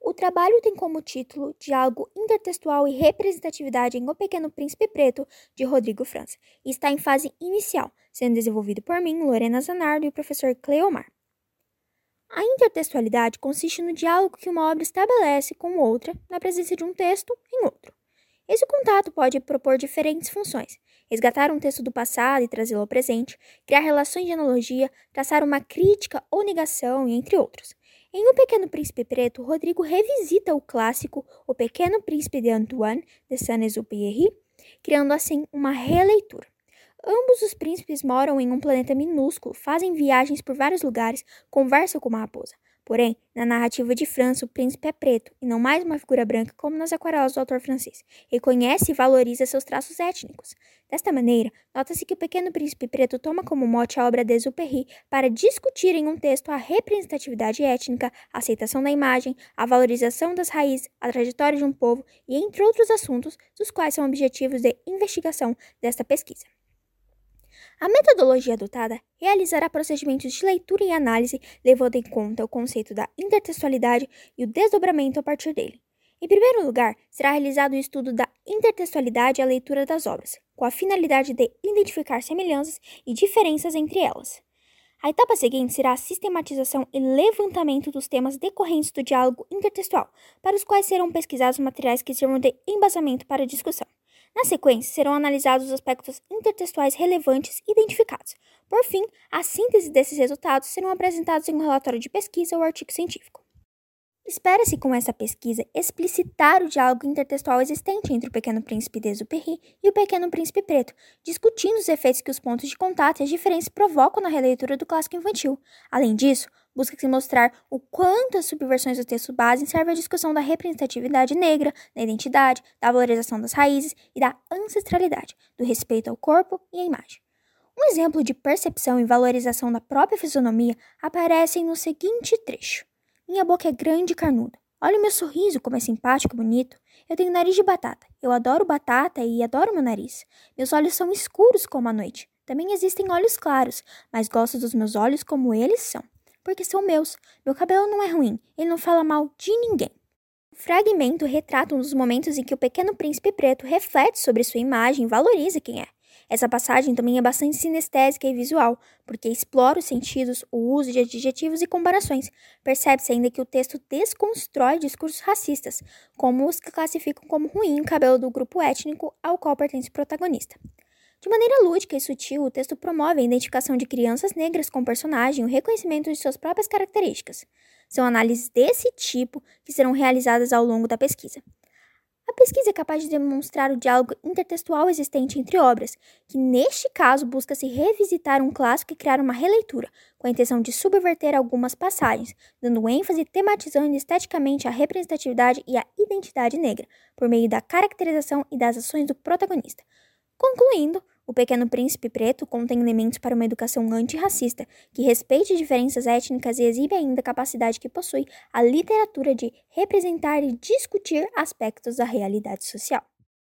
O trabalho tem como título Diálogo Intertextual e Representatividade em O Pequeno Príncipe Preto, de Rodrigo França, e está em fase inicial, sendo desenvolvido por mim, Lorena Zanardo e o professor Cleomar. A intertextualidade consiste no diálogo que uma obra estabelece com outra na presença de um texto em outro. Esse contato pode propor diferentes funções: resgatar um texto do passado e trazê-lo ao presente, criar relações de analogia, traçar uma crítica ou negação, entre outros. Em O Pequeno Príncipe Preto, Rodrigo revisita o clássico O Pequeno Príncipe de Antoine de Saint-Exupéry, criando assim uma releitura. Ambos os príncipes moram em um planeta minúsculo, fazem viagens por vários lugares, conversam com uma raposa. Porém, na narrativa de França, o príncipe é preto, e não mais uma figura branca como nas aquarelas do autor francês. Reconhece e valoriza seus traços étnicos. Desta maneira, nota-se que o Pequeno Príncipe Preto toma como mote a obra de Exupéry para discutir em um texto a representatividade étnica, a aceitação da imagem, a valorização das raízes, a trajetória de um povo e entre outros assuntos, dos quais são objetivos de investigação desta pesquisa. A metodologia adotada realizará procedimentos de leitura e análise, levando em conta o conceito da intertextualidade e o desdobramento a partir dele. Em primeiro lugar, será realizado o estudo da intertextualidade e a leitura das obras, com a finalidade de identificar semelhanças e diferenças entre elas. A etapa seguinte será a sistematização e levantamento dos temas decorrentes do diálogo intertextual, para os quais serão pesquisados materiais que sirvam de embasamento para a discussão. Na sequência, serão analisados os aspectos intertextuais relevantes identificados. Por fim, a síntese desses resultados serão apresentados em um relatório de pesquisa ou artigo científico. Espera-se com essa pesquisa explicitar o diálogo intertextual existente entre o Pequeno Príncipe de Exupéry e o Pequeno Príncipe Preto, discutindo os efeitos que os pontos de contato e as diferenças provocam na releitura do clássico infantil. Além disso, busca-se mostrar o quanto as subversões do texto base servem à discussão da representatividade negra, da identidade, da valorização das raízes e da ancestralidade, do respeito ao corpo e à imagem. Um exemplo de percepção e valorização da própria fisionomia aparece no seguinte trecho. Minha boca é grande e carnuda. Olha o meu sorriso, como é simpático e bonito. Eu tenho nariz de batata. Eu adoro batata e adoro meu nariz. Meus olhos são escuros como a noite. Também existem olhos claros, mas gosto dos meus olhos como eles são, porque são meus. Meu cabelo não é ruim, ele não fala mal de ninguém. O fragmento retrata um dos momentos em que o Pequeno Príncipe Preto reflete sobre sua imagem e valoriza quem é. Essa passagem também é bastante sinestésica e visual, porque explora os sentidos, o uso de adjetivos e comparações. Percebe-se ainda que o texto desconstrói discursos racistas, como os que classificam como ruim o cabelo do grupo étnico ao qual pertence o protagonista. De maneira lúdica e sutil, o texto promove a identificação de crianças negras com o personagem e o reconhecimento de suas próprias características. São análises desse tipo que serão realizadas ao longo da pesquisa. A pesquisa é capaz de demonstrar o diálogo intertextual existente entre obras, que neste caso busca-se revisitar um clássico e criar uma releitura, com a intenção de subverter algumas passagens, dando ênfase e tematizando esteticamente a representatividade e a identidade negra, por meio da caracterização e das ações do protagonista. Concluindo, O Pequeno Príncipe Preto contém elementos para uma educação antirracista, que respeite diferenças étnicas e exibe ainda a capacidade que possui a literatura de representar e discutir aspectos da realidade social.